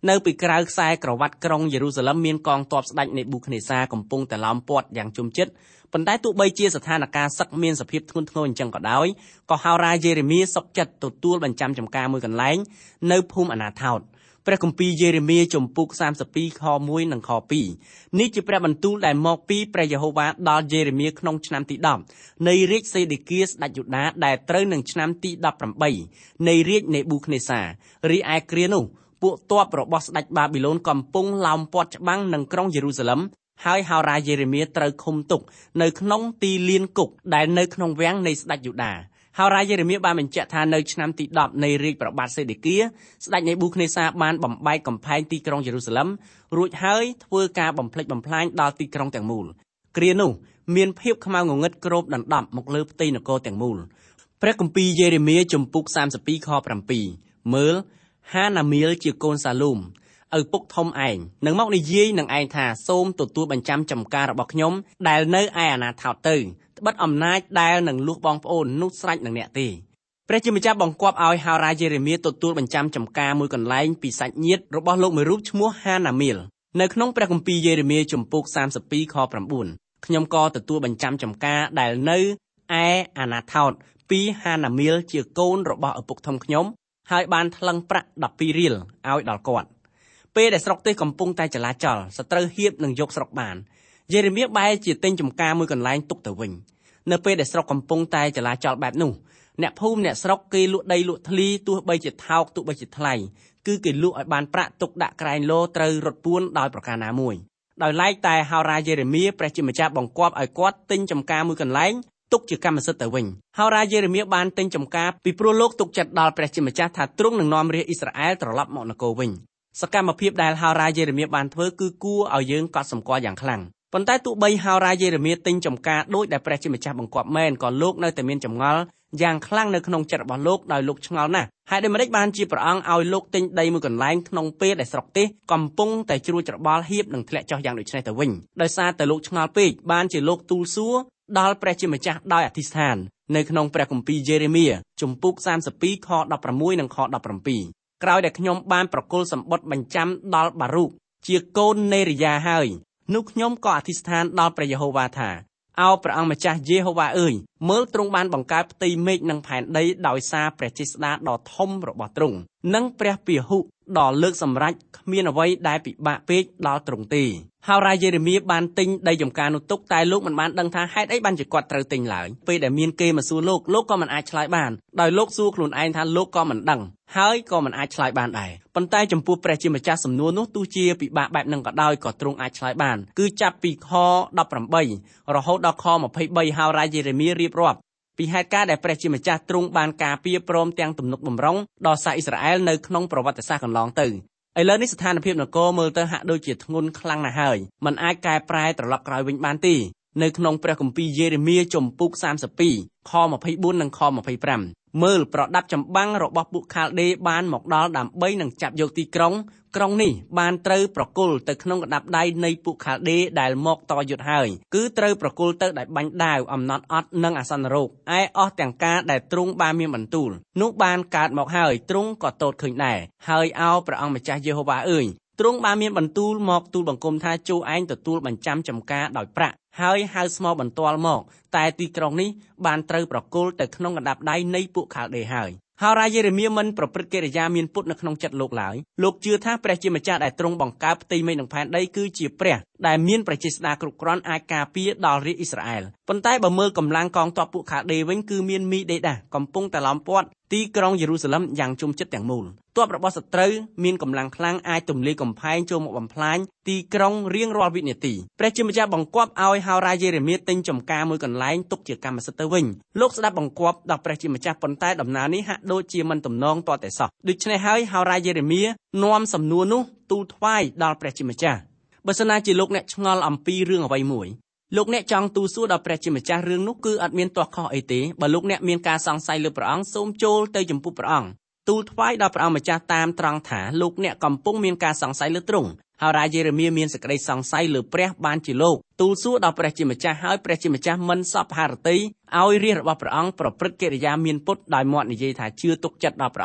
នៅពីក្រៅខ្សែក្រវ៉ាត់ក្រុងយេរូសាឡឹមមានកងទ័ពស្ដេចនេប៊ូខនេសាកំពុងតែឡោមព័ទ្ធយ៉ាងជុំជិតប៉ុន្តែទោះបីជាស្ថានភាពសឹកមានសភាពធ្ងន់ធ្ងរអញ្ចឹងក៏ដោយក៏ហោរាយេរេមៀសុខចិត្តទទួលបញ្ចាំចំការមួយកន្លែងនៅភូមិអនាថោតព្រះគម្ពីរយេរេមៀជំពូកសាមសិបពីរខមួយនិងខពីរនេះជាព្រះបន្ទូលដែលមកពីព្រះយេហូវ៉ាដល់យេរេមៀក្នុងឆ្នាំទីដប់នៃរាជសេដេគៀស្ដេចយូដាដែលត្រូវនឹងឆ្នាំទីដប់ប្រាំបីនៃរាជនេប៊ូខនេសារីឯគ្រានោះពួកទ័ពរបស់ស្ដេចបាប៊ីឡូនកំពុងឡោមព័ទ្ធច្បាំងនឹងក្រុងយេរូសាឡឹមហើយហោរាយេរេមៀត្រូវឃុំទុកនៅក្នុងទីលានគុកដែលនៅក្នុងវាំងនៃស្ដេចយូដាហោរាយេរេមៀបានបញ្ជាក់ថានៅឆ្នាំទីដប់នៃរាជព្រះបាទសេដេគៀស្ដេចនេប៊ូខនេសាបានបំបែកកំផែងទីក្រុងយេរូសាឡឹមរួចហើយធ្វើការបំផ្លិចបំផ្លាញដល់ទីក្រុងទាំងមូលគ្រានោះមានភាពខ្មៅងងឹតគ្របដណ្ដប់មកលើផ្ទៃនគរទាំងមូលព្រះគម្ពីរយេរេមៀជំពូកសាមសិបពីរខប្រាំពីរមើលហាណាមៀលជាកូនសាលូមឪពុកធំឯងនឹងមកនិយាយនឹងឯងថាសូមទទួលបញ្ចាំចំការរបស់ខ្ញុំដែលនៅឯអាណាថោតទៅត្បិតអំណាចដែលនឹងលួសបងប្អូននោះស្រេចនឹងអ្នកទេព្រះជាម្ចាស់បង្គាប់ឲ្យហោរាយេរេមៀទទួលបញ្ចាំចំការមួយកន្លែងពីសាច់ញាតិរបស់លោកមួយរូបឈ្មោះហាណាមៀលនៅក្នុងព្រះគម្ពីរយេរេមៀជំពូកសាមសិបពីរខប្រាំបួនខ្ញុំក៏ទទួលបញ្ចាំចំការដែលនៅឯអាណាថោតពីហាណាមៀលជាកូនរបស់ឪពុកធំខ្ញុំហើយបានថ្លឹងប្រាក់ដប់ពីររៀលឲ្យដល់គាត់ពេលដែលស្រុកទេសកំពុងតែចលាចលសត្រូវហៀបនឹងយកស្រុកបានយេរេមៀបែរជាទិញចំការមួយកន្លែងទុកទៅវិញនៅពេលដែលស្រុកកំពុងតែចលាចលបែបនោះអ្នកភូមិអ្នកស្រុកគេលក់ដីលក់ធ្លីទោះបីជាថោកទោះបីជាថ្លៃគឺគេលក់ឲ្យបានប្រាក់ទុកដាក់ក្រែងលោត្រូវរត់ពួនដោយប្រការណាមួយដោយឡែកតែហោរាយេរេមៀព្រះជាម្ចាស់បង្គាប់ឲ្យគាត់ទិញចំការមួយកន្លែងទុកជាកម្មសិទ្ធិទៅវិញហោរាយេរេមៀបានទិញចំការពីព្រោះលោកទុកចិត្តដល់ព្រះជាម្ចាស់ថាទ្រង់នឹងនាំរាជអ៊ីស្រាអែលត្រឡប់មកនគរវិញសកម្មភាពដែលហោរាយេរេមៀបានធ្វើគឺគួរឲ្យយើងកត់សម្គាល់យ៉ាងខ្លាំងប៉ុន្តែទោះបីហោរាយេរេមៀទិញចំការដោយដែលព្រះជាម្ចាស់បង្គាប់មែនក៏លោកនៅតែមានចម្ងល់យ៉ាងខ្លាំងនៅក្នុងចិត្តរបស់លោកដោយលោកឆ្ងល់ណាស់ហើយដូចម្តេចបានជាព្រះអង្គឲ្យលោកទិញដីមួយកន្លែងក្នុងពេលដែលស្រុកទេសកំពុងតែជ្រួចច្របល់ហៀបនឹងធ្លាក់ចុះយ៉ាងដូចនេះទៅវិញដោយសារតែលោកឆ្ងល់ពេកបានជាលោកទូលសួរដល់ព្រះជាម្ចាស់ដោយអធិស្ឋាននៅក្នុងព្រះគម្ពីរយេរេមៀជំពូកសាមសិបពីរខដប់ប្រាំមួយនិងខដប់ប្រាំពីរក្រោយដែលខ្ញុំបានប្រគល់សម្បត្តិបញ្ចាំដល់បារូកជាកូននេរីយ៉ាហើយនោះខ្ញុំក៏អធិស្ឋានដល់ព្រះយេហូវ៉ាថាអោព្រះអង្គម្ចាស់យេហូវ៉ាអើយមើលទ្រង់បានបង្កើតផ្ទៃមេឃនិងផែនដីដោយសារព្រះចេស្តាដ៏ធំរបស់ទ្រង់និងព្រះពាហុដ៏លើកសម្រេចគ្មានអ្វីដែលពិបាកពេកដល់ទ្រង់ទេហោរាយេរេមៀបានទិញដីចំការនោះទុកតែលោកមិនបានដឹងថាហេតុអីបានជាគាត់ត្រូវទិញឡើយពេលដែលមានគេមកសួរលោកលោកក៏មិនអាចឆ្លើយបានដោយលោកសួរខ្លួនឯងថាលោកក៏មិនដឹងហើយក៏មិនអាចឆ្លើយបានដែរប៉ុន្តែចំពោះព្រះជាម្ចាស់សំណួរនោះទោះជាពិបាកបែបហ្នឹងក៏ដោយក៏ទ្រង់អាចឆ្លើយបានគឺចាប់ពីខដប់ប្រាំបីរហូតដល់ខម្ភៃបីហោរាយេរេមៀរៀបរាប់ពីហេតុការណ៍ដែលព្រះជាម្ចាស់ទ្រង់បានការពារព្រមទាំងទំនុកបម្រុងដល់សាសអ៊ីស្រាអែលនៅក្នុងប្រវត្តិសាស្ត្រកន្លងទៅឥឡូវនេះស្ថានភាពនគរមើលទៅហាក់ដូចជាធ្ងន់ខ្លាំងណាស់ហើយมันអាចកែប្រែត្រឡប់ក្រោយវិញបានទេនៅក្នុងព្រះគម្ពីរយេរេមៀជំពូកសាមសិបពីរខម្ភៃបួននិងខម្ភៃប្រាំមើលប្រដាប់ចម្បាំងរបស់ពួកខាល់ដេបានមកដល់ដើម្បីនឹងចាប់យកទីក្រុងក្រុងនេះបានត្រូវប្រគល់ទៅក្នុងកណ្ដាប់ដៃនៃពួកខាល់ដេដែលមកតយុទ្ធហើយគឺត្រូវប្រគល់ទៅដោយបាញ់ដាវអំណត់អត់និងអាសន្នរោគឯអស់ទាំងការដែលទ្រង់បានមានបន្ទូលនោះបានកើតមកហើយទ្រង់ក៏ទតឃើញដែរហើយអោព្រះអង្គម្ចាស់យេហូវ៉ាអើយទ្រង់បានមានបន្ទូលមកទូលបង្គំថាចូលឯងទទួលបញ្ចាំចំការដោយប្រាក់ហើយហៅស្មោបន្ទាល់មកតែទីក្រុងនេះបានត្រូវប្រគល់ទៅក្នុងកណ្ដាប់ដៃនៃពួកខាល់ដេហើយហោរាយេរេមៀមិនប្រព្រឹត្តកិរិយាមានពុតនៅក្នុងចិត្តលោកឡើយលោកជឿថាព្រះជាម្ចាស់ដែលទ្រង់បង្កើតផ្ទៃមេឃនិងផែនដីគឺជាព្រះដែលមានប្រជាស្ដាគ្រប់គ្រាន់អាចការពារដល់រាជអ៊ីស្រាអែលប៉ុន្តែបើមើលកម្លាំងកងទ័ពពួកខាល់ដេវិញគឺមានមីដេដាកំពុងតែឡោមព័ទ្ធទីក្រុងយេរូសាឡឹមយ៉ាងជុំជិតទាំងមូលទ័ពរបស់សត្រូវមានកម្លាំងខ្លាំងអាចទម្លាយកំផែងចូលមកបំផ្លាញទីក្រុងរៀងរាល់វិនាទីព្រះជាម្ចាស់បង្គាប់ឲ្យហោរាយេរេមៀទិញចំការមួយកន្លែងទុកជាកម្មសិទ្ធិទៅវិញលោកស្ដាប់បង្គាប់ដល់ព្រះជាម្ចាស់ប៉ុន្តែដំណើរនេះហាក់ដូចជាមិនទំនងទាល់តែសោះដូច្នេះហើយហោរាយេរេមៀនាំសំណួរនោះទូលថ្វាយដល់ព្រះជាម្ចាស់បើសិនណាជាលោកអ្នកឆ្ងល់អំពីរឿងអ្វីមួយលោកអ្នកចង់ទូលសួរដល់ព្រះជាម្ចាស់រឿងនោះគឺអត់មានទាស់ខុសអីទេបើលោកអ្នកមានការសង្ស័យលើព្រះអង្គសូមចូលទៅចំពោះព្រះអង្គទូលថ្វាយដល់ព្រះអង្គម្ចាស់តាមត្រង់ថាលោកអ្នកកំពុងមានការសង្ស័យលើទ្រង់ហោរាយេរេមៀមានសេចក្តីសង្ស័យលើព្រះបានជាលោកទូលសួរដល់ព្រះជាម្ចាស់ហើយព្រះជាម្ចាស់មិនសពហារតីឲ្យរាជរបស់ព្រះអង្គប្រព្រឹត្តកិរិយាមានពុតដោយមាត់និយាយថាជឿទុកចិត្តដល់ព្រះអង្គ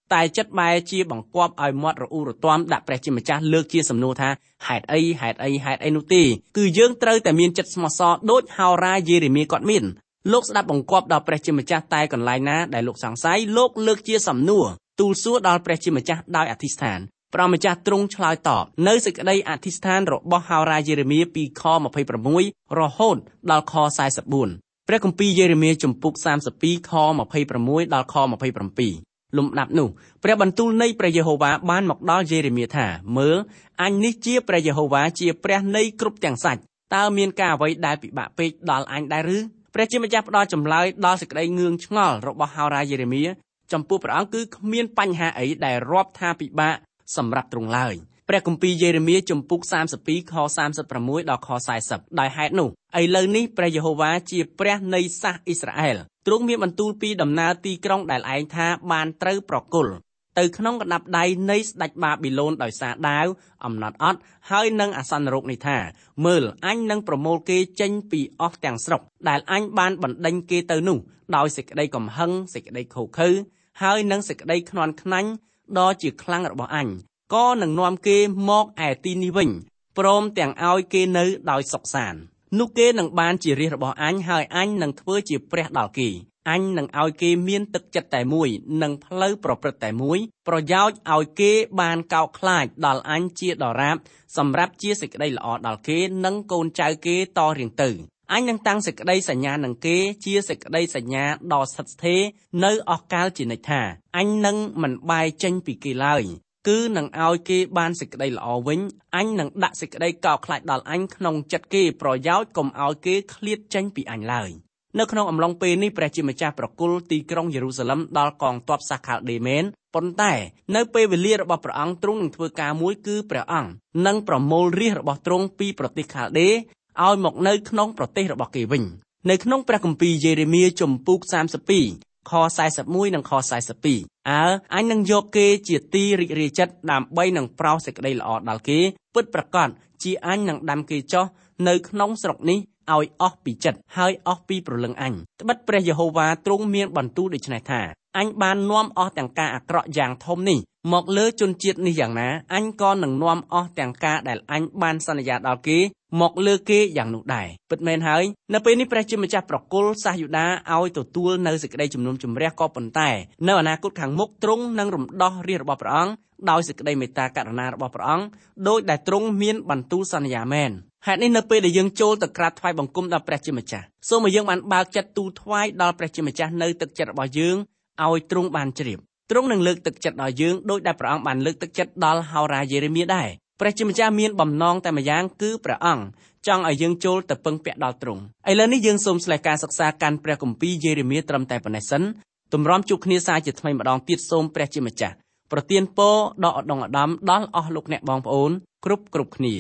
តែចិត្តបែរជាបង្គាប់ឲ្យមាត់រអ៊ូរទាំដាក់ព្រះជាម្ចាស់លើកជាសំណួរថាហេតុអីហេតុអីហេតុអីនោះទេគឺយើងត្រូវតែមានចិត្តស្មោះសរដូចហោរាយេរេមៀគាត់មានលោកស្ដាប់បង្គាប់ដល់ព្រះជាម្ចាស់តែកន្លែងណាដែលលោកសង្ស័យលោកលើកជាសំណួរទូលសួរដល់ព្រះជាម្ចាស់ដោយអធិស្ឋានព្រះម្ចាស់ទ្រង់ឆ្លើយតបនៅសេចក្តីអធិស្ឋានរបស់ហោរាយេរេមៀពីខម្ភៃប្រាំមួយរហូតដល់ខសែសិបបួនព្រះគម្ពីរយេរេមៀជំពូកសាមសិបពីរខម្ភៃប្រាំមួយដល់ខម្ភៃប្រាំពីរលំដាប់នោះព្រះបន្ទូលនៃព្រះយេហូវ៉ាបានមកដល់យេរេមៀថាមើលអញនេះជាព្រះយេហូវ៉ាជាព្រះនៃគ្រប់ទាំងសាច់តើមានការអ្វីដែលពិបាកពេកដល់អញដែរឬព្រះជាម្ចាស់ផ្ដល់ចម្លើយដល់សេចក្តីងឿងឆ្ងល់របស់ហោរាយេរេមៀចំពោះព្រះអង្គគឺគ្មានបញ្ហាអីដែលរាប់ថាពិបាកសម្រាប់ទ្រង់ឡើយព្រះគម្ពីរយេរេមៀជំពូកសាមសិបពីរខសាមសិបប្រាំមួយដល់ខសែសិបដោយហេតុនោះឥឡូវនេះព្រះយេហូវ៉ាជាព្រះនៃសាសអ៊ីស្រាអែលទ្រង់មានបន្ទូលពីដំណើរទីក្រុងដែលឯងថាបានត្រូវប្រគល់ទៅក្នុងកណ្ដាប់ដៃនៃស្ដេចបាប៊ីឡូនដោយសារដាវអំណត់អត់ហើយនឹងអាសន្នរោគនេះថាមើលអញនឹងប្រមូលគេចេញពីអស់ទាំងស្រុកដែលអញបានបណ្ដេញគេទៅនោះដោយសេចក្តីកំហឹងសេចក្តីខូខើហើយនឹងសេចក្តីខ្នាន់ខ្នាញ់ដ៏ជាខ្លាំងរបស់អញក៏នឹងនាំគេមកឯទីនេះវិញព្រមទាំងឲ្យគេនៅដោយសុខសាន្តនោះគេនឹងបានជារាជរបស់អញហើយអញនឹងធ្វើជាព្រះដល់គេអញនឹងឲ្យគេមានទឹកចិត្តតែមួយនិងផ្លូវប្រព្រឹត្តតែមួយប្រយោជន៍ឲ្យគេបានកោតខ្លាចដល់អញជាដរាបសម្រាប់ជាសេចក្តីល្អដល់គេនិងកូនចៅគេតរៀងទៅអញនឹងតាំងសេចក្តីសញ្ញានឹងគេជាសេចក្តីសញ្ញាដ៏ស្ថិតស្ថេរនៅអស់កាលជានិច្ចថាអញនឹងមិនបែរចេញពីគេឡើយគឺនឹងឲ្យគេបានសេចក្តីល្អវិញអញនឹងដាក់សេចក្តីកោតខ្លាចដល់អញក្នុងចិត្តគេប្រយោជន៍កុំឲ្យគេឃ្លាតចេញពីអញឡើយនៅក្នុងអំឡុងពេលនេះព្រះជាម្ចាស់ប្រគល់ទីក្រុងយេរូសាឡឹមដល់កងទ័ពសាខាល់ដេមែនប៉ុន្តែនៅពេលវេលារបស់ព្រះអង្គទ្រង់នឹងធ្វើការមួយគឺព្រះអង្គនឹងប្រមូលរាជរបស់ទ្រង់ពីប្រទេសខាល់ដេឲ្យមកនៅក្នុងប្រទេសរបស់គេវិញនៅក្នុងព្រះគម្ពីរយេរេមៀជំពូកសាមសិបពីរខសែសិបមួយនិងខសែសិបពីរអើអញនឹងយកគេជាទីរីករាយចិត្តដើម្បីនឹងប្រោសសេចក្តីល្អដល់គេពិតប្រាកដជាអញនឹងដាំគេចុះនៅក្នុងស្រុកនេះឲ្យអស់ពីចិត្តហើយអស់ពីព្រលឹងអញត្បិតព្រះយេហូវ៉ាទ្រង់មានបន្ទូលដូច្នេះថាអញបាននាំអស់ទាំងការអាក្រក់យ៉ាងធំនេះមកលើជនជាតិនេះយ៉ាងណាអញក៏នឹងនាំអស់ទាំងការដែលអញបានសន្យាដល់គេមកលើគេយ៉ាងនោះដែរពិតមែនហើយនៅពេលនេះព្រះជាម្ចាស់ប្រគល់សាសយូដាឲ្យទទួលនៅសេចក្តីជំនុំជម្រះក៏ប៉ុន្តែនៅអនាគតខាងមុខទ្រង់នឹងរំដោះរាជរបស់ព្រះអង្គដោយសេចក្តីមេត្តាករុណារបស់ព្រះអង្គដោយដែលទ្រង់មានបន្ទូលសន្យាមែនហេតុនេះនៅពេលដែលយើងចូលទៅក្រាបថ្វាយបង្គំដល់ព្រះជាម្ចាស់សូមឲ្យយើងបានបើកចិត្តទូលថ្វាយដល់ព្រះជាម្ចាស់នៅទឹកចិត្តរបស់យើងឲ្យទ្រង់បានជ្រាបទ្រង់នឹងលើកទឹកចិត្តដល់យើងដោយដែលព្រះអង្គបានលើកទឹកចិត្តដល់ហោរាយេរេមៀដែរព្រះជាម្ចាស់មានបំណងតែម្យ៉ាងគឺព្រះអង្គចង់ឲ្យយើងចូលទៅពឹងពាក់ដល់ទ្រង់ឥឡូវនេះយើងសូមស្លេះការសិក្សាកាន់ព្រះគម្ពីរយេរេមៀត្រឹមតែប៉ុណ្ណេះសិនទម្រាំជួបគ្នាសាជាថ្មីម្ដងទៀតសូមព្រះជាម្ចាស់ប្រទានពរដ៏ឧត្តមឧត្តមដល់អស់លោកអ្នកបងប្អូនគ្រប់គ្រប់គ្នា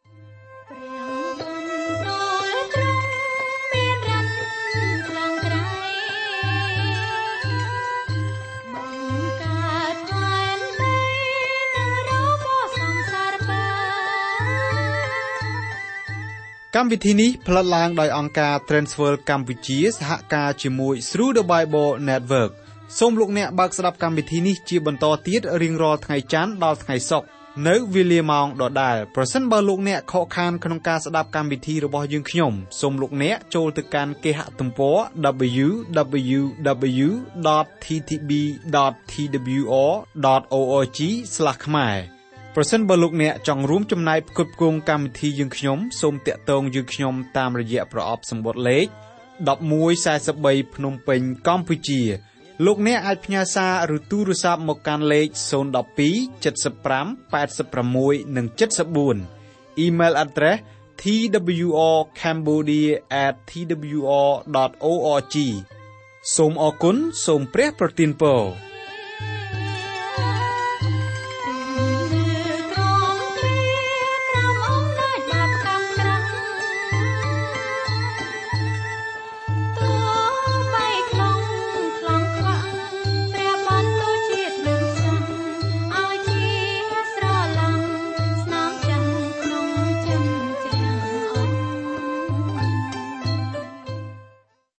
កម្មវិធីនេះផ្លាត់ឡើងដោយអង្គការ Transworld កម្ពុជាសហការជាមួយ Through the Bible Network សូមលោកអ្នកបើកស្ដាប់កម្មវិធីនេះជាបន្តទៀតរៀងរាល់ថ្ងៃច័ន្ទដល់ថ្ងៃសុក្រនៅវេលាម៉ោងដដែលប្រសិនបើលោកអ្នកខកខានក្នុងការស្ដាប់កម្មវិធីរបស់យើងខ្ញុំសូមលោកអ្នកចូលទៅកាន់គេហទំព័រ double-u double-u double-u ដត t t b ដត t w r ដត org ស្លាស់ ខ្មែរប្រសិនបើលោកអ្នកចង់រួមចំណែកផ្គត់ផ្គង់កម្មវិធីយើងខ្ញុំសូមតាក់ទងយើងខ្ញុំតាមរយៈប្រអប់សម្បត្តិលេខmột một bốn baភ្នំពេញកម្ពុជាលោកអ្នកអាចផ្ញើសារឬទូរស័ព្ទមកកាន់លេខศูนย์ หนึ่ง สอง เจ็ด ห้า แปด หก និង เจ็ด สี่ Email address t w r cambodia at t w r dot org សូមអរគុណសូមព្រះប្រទានពរ